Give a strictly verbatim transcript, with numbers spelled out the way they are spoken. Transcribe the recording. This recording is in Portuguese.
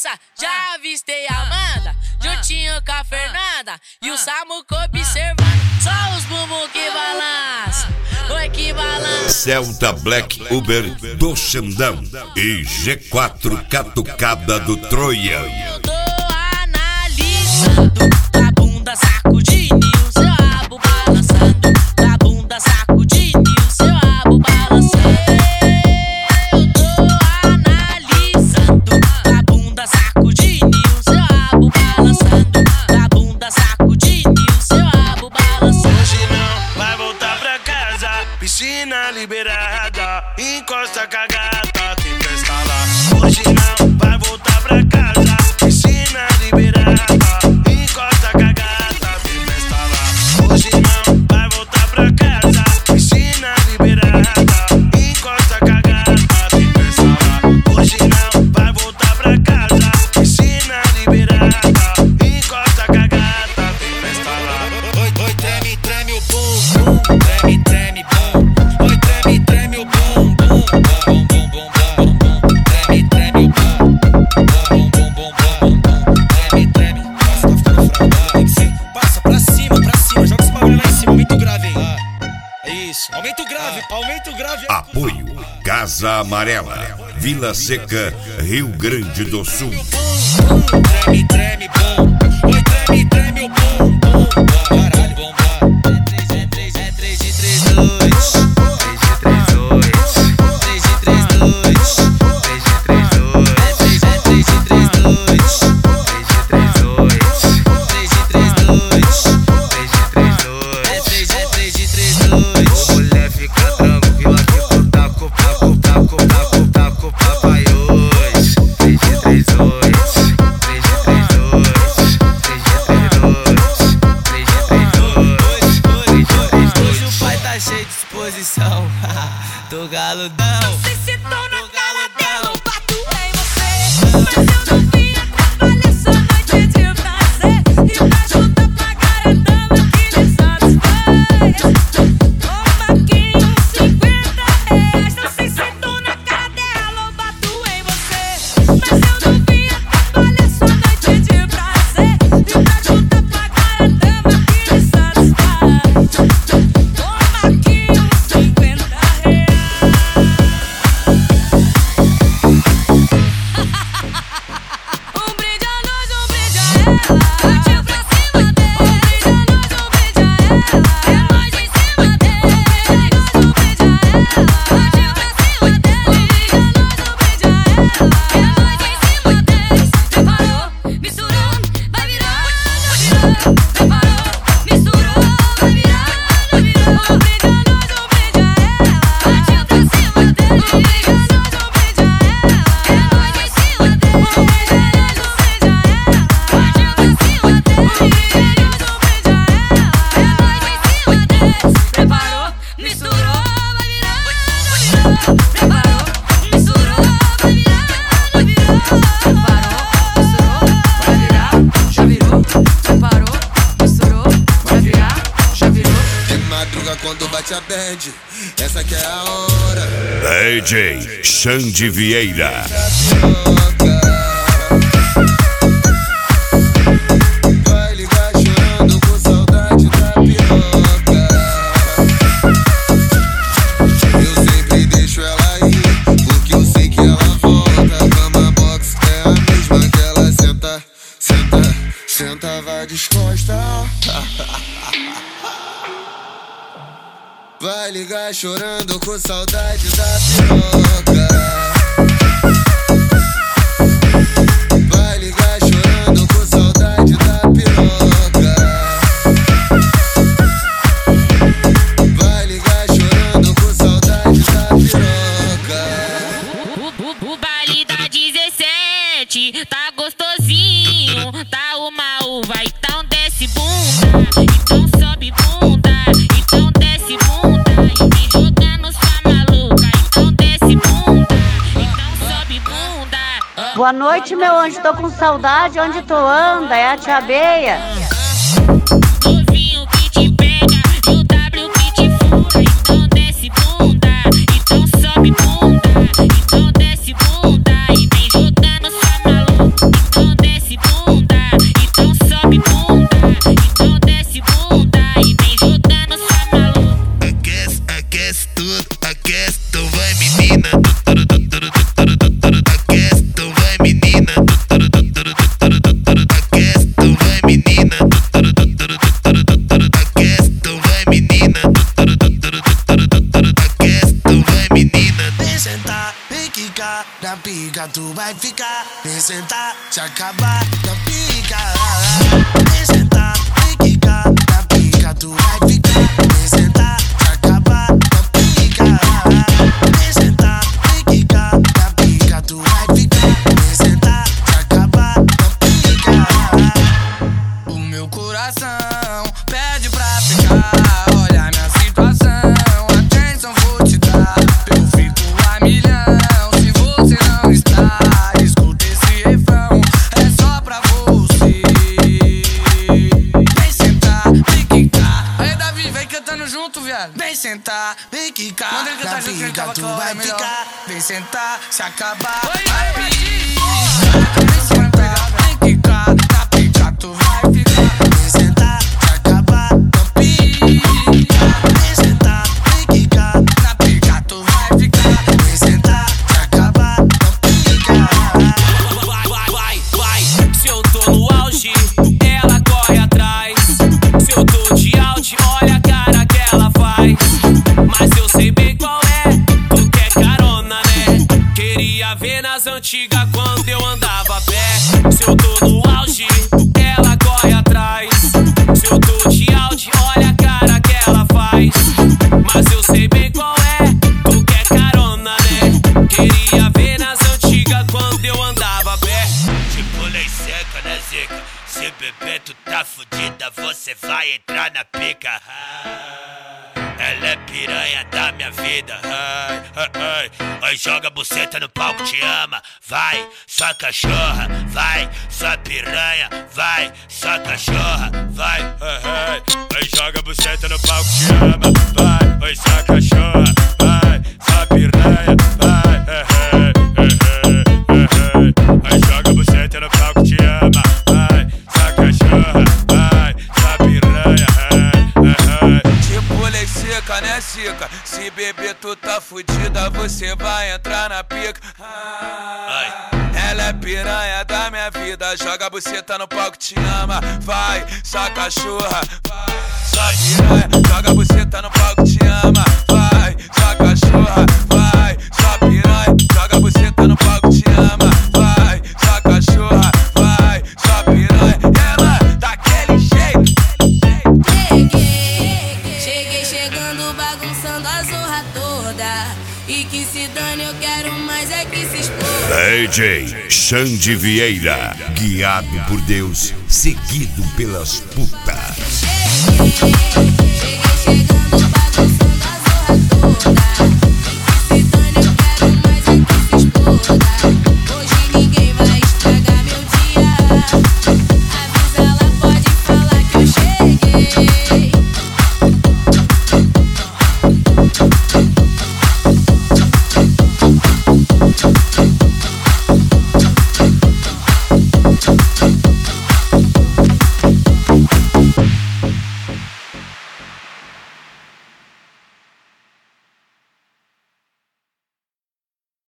Nossa, já avistei a Amanda, juntinho com a Fernanda e o Samuco observando. Só os bumbum que balança, oi que balança. Celta Black Uber do Xandão e G quatro Catucada do Troia. Eu tô analisando a bunda sacudindo e o seu rabo balançando. A bunda sacudindo e o seu rabo balançando. Eu tô analisando a bunda sacudindo e o seu rabo balançando. A bunda sacudindo e o seu rabo balançando. Hoje não vai voltar pra casa, piscina liberada, encosta com a gata, tem festa lá. Hoje não vai voltar pra casa, piscina liberada, encosta com a gata, tem festa lá. Hoje não vai voltar pra casa, piscina liberada, encosta com a gata, tem festa lá. Hoje não vai voltar pra casa, piscina liberada, encosta com a gata, tem festa lá. Oi, oi, treme, treme o bum, bum, treme, treme, bum. Oi, treme, treme o bum, bum, bum, bum, bum, bum, bum. Treme, treme o bum, bum, bum, bum, bum, bum. Treme, treme. Nossa, tá ficando fraco, tem que ser. Passa pra cima, pra cima, joga esse bagulho lá em cima, aumenta o grave aí. É isso, aumenta o grave, aumenta o grave. Apoio Casa Amarela, Vila Seca, Rio Grande do Sul. Treme, treme, bum. Oi, treme, treme o bum, bum, bum. Caralho, bum, bum. É três, é três, é três de três, dois. três de três, dois. três de três, dois. três de três, dois. É três, é três de três, dois. três de três, dois. três de três, dois. três de três, dois. É três, é três de três, dois. Mulher fica tranquila que tu tá com papo, papo, papo, papo, papai hoje. três de três, dois. Tô galudão. Não sei se tô na cara dela, eu bato em você. Mas eu não vim atrapalhar essa noite de prazer. E pra juntar pagar a dama que me satisfaz. Um maquinho, cinquenta reais. Não sei se tô na cara dela, eu bato em você. Mas eu não vim atrapalhar essa noite de prazer. E pra juntar pagar a dama que me satisfaz. Um maquinho, cinquenta reais. Um brinde a nós, um brinde a ela. Partiu pra cima dele. Um brinde a nós, um brinde a ela. É nós em cima dele. Um brinde a ela. Partiu pra cima dele. Um brinde a nós, um brinde a ela. É nós em cima dele. Preparou, misturou, vai virando, virando. Preparou, misturou, vai virando, virando. Um brinde a nós, um brinde a ela. Partiu pra cima dele. Um brinde a nós, um brinde a ela. É nós em cima dele. Um brinde a nós, um brinde a ela. Partiu pra cima dele. Um brinde a nós, um brinde a ela. É nós em cima deles. Preparou, misturou, vai virando, virando. Preparou, misturou, vai virando, virando. Preparou, misturou, vai virar, já virou. Preparou, misturou, vai virar, já virou. É madruga quando bate a bad, essa que é a hora. D J Xande Vieira. Vai ligar chorando com saudade da piroca. Eu sempre deixo ela ir, porque eu sei que ela volta. Cama box é a mesma que ela senta, senta, senta, vai descosta. Vai ligar chorando com saudade da piroca. Vai ligar chorando com saudade da piroca. Vai ligar chorando com saudade da piroca. O, o, o baile da dezessete tá gostosinho, tá uma uva, então desce bunda, então sobe bunda, então desce bunda, e vem jogando sua maluca, então desce bunda, então sobe bunda. Boa noite, meu anjo, tô com saudade, onde tu anda? É a tia Beia. Novinho que te pega e o W que te fura, então desce bunda, então sobe bunda, então desce bunda, e vem jogando sua maluca. sentar, vem quicar, na pica tu vai ficar. Vem sentar, se acabar, na pica. Vem sentar, vem quicar, na pica tu vai ficar. Vem sentar, se acabar, na pica. Vem sentar, vem quicar, na pica tu vai ficar. Vem sentar, se acabar, na pica. O meu coração pede pra ficar. Olha minha situação, atenção vou te dar. Eu fico a milhão se você não está. Escuta esse refrão, é só pra você. Vem sentar, vem quicar. Aí Davi, vem cantando junto, viado. Vem sentar, vem quicar. Quando ele cantar junto, ele tava com a melhor. Vem sentar, se acabar. Oi, vai picar. Vem sentar, vem quicar. Na pica tu vai ficar. Vem sentar, se acabar, na pica. Vem sentar, vem quicar. Na pica tu vai ficar. Vem sentar, se acabar, na pica. Vai, vai, vai, vai. Se eu tô no auge, ela corre atrás. Se eu tô de auge, olha a cara que ela faz. Mas eu sei bem qual é, tu quer carona, né? Queria ver nas antigas quando eu andava a pé. Se eu tô no auge, ela corre atrás. Se eu tô de auge, olha a cara que ela faz. Mas eu sei bem qual é, tu quer carona, né? Queria ver nas antigas quando eu andava a pé. Tipo lei seca, né, zica? Se beber tu tá fudida, você vai entrar na pica. Ela é piranha da minha vida. Ai, ai, ai. Oi, joga a buceta no palco, te ama. Vai, sua cachorra. Vai, sua piranha. Vai, sua cachorra. Vai, ai, ai. Oi, joga a buceta no palco, te ama. Vai, oi, sua cachorra. Vai, sua piranha. Vai, ai, ai, ai, ai. Oi, joga a buceta no palco, te ama. Vai, sua cachorra. Vai, sua piranha. Ai, ai, ai. Tipo lei seca, né, cica? Se beber tu tá fudida, você vai entrar na pica. Ah, ela é piranha da minha vida. Joga a buceta no palco, te ama. Vai, sua cachorra. Vai, sua piranha. Joga a buceta no palco, te ama. Vai, sua cachorra. Vai, sua piranha. Joga a buceta no palco, te ama. Vai, sua cachorra. Vai, sua piranha. Ela daquele jeito. Cheguei, cheguei chegando, bagunçando a zorra toda. E que se dane, eu quero mais é que se exploda. D J Xande Vieira, guiado por Deus, seguido pelas putas. Cheguei, cheguei chegando.